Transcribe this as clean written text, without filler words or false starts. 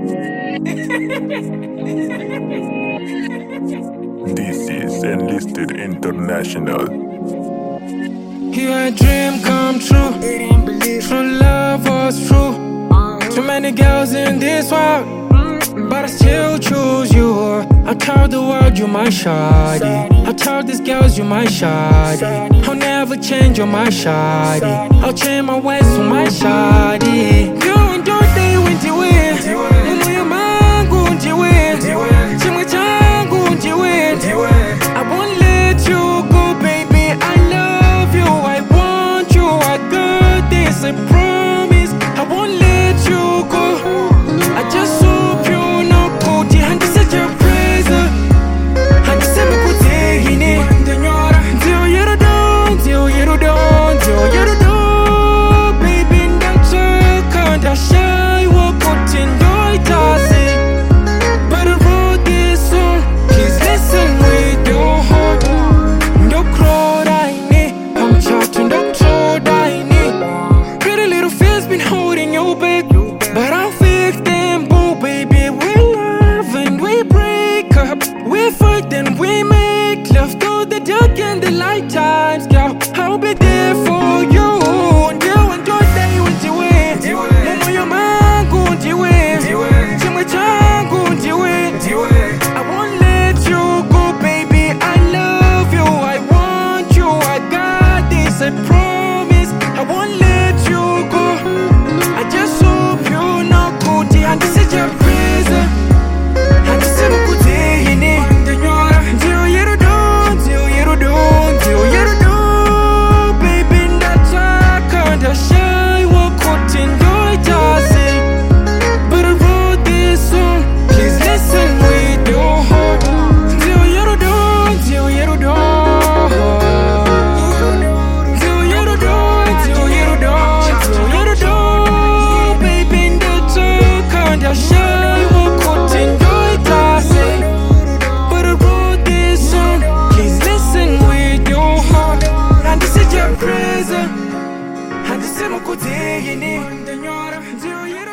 This is Enlisted International. Here a dream come true. True love was true. Too many girls in this world, but I still choose you. I told the world you my shawty. I told these girls you my shawty. I'll never change, you my shawty. I'll change my ways to my shawty. You and your day went away. Moyo mangu njiwe. Chimwe changu njiwe. I won't let you go, baby. I love you. I want you. I got this. I promise. I won't let you go. I just hope you know. Kuti handi such a praise. Handi sema kuti hini. Ndio yero don, ndio yero don, ndio yero don. Baby ndachoka, ndashy wakuti ndo itasi. But I wrote this song. Please listen with your heart. Ndo krodaini, I'm chatting ndo trodaini. Pretty little fears been holding you back, but I'll fix them, boo, baby. We love and we break up. We fight and we make love through the dark and the light times, girl. I'll be there for you. Ndio ndio day unjiwe. Moyo mangu unjiwe. Chimwe changu unjiwe. I won't let you go, baby. I love you. I want you. I got this. I promise. I won't let you go. I just hope you know kuti handisija praise. Handisema kuti hini. Ndio yero don, ndio yero don, ndio yero don. Baby ndataka, ndashy wakuti ndo itasi. But I wrote this song. Please listen with your heart. Ndio yero don, ndio yero don. Ndio yero don, ndio yero don, ndio yero don. Baby ndataka, ndashy wakuti ndo itasi. But I wrote this song. Please listen with your heart. Handisija praise. Handisema kuti hini. Ndio yero